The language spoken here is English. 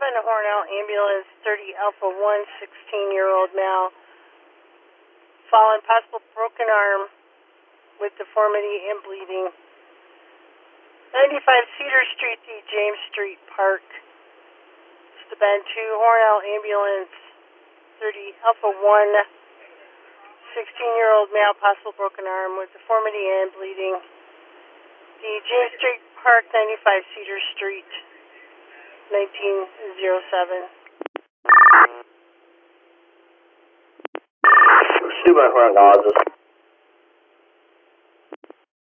Hornell Ambulance 30 Alpha 1, 16-year-old male. Fallen, possible broken arm with deformity and bleeding. 95 Cedar Street, the James Street Park. It's the Bend 2 Hornell Ambulance 30 Alpha 1, 16-year-old male, possible broken arm with deformity and bleeding. The James Street Park, 95 Cedar Street, 1907. Stu by Hornell,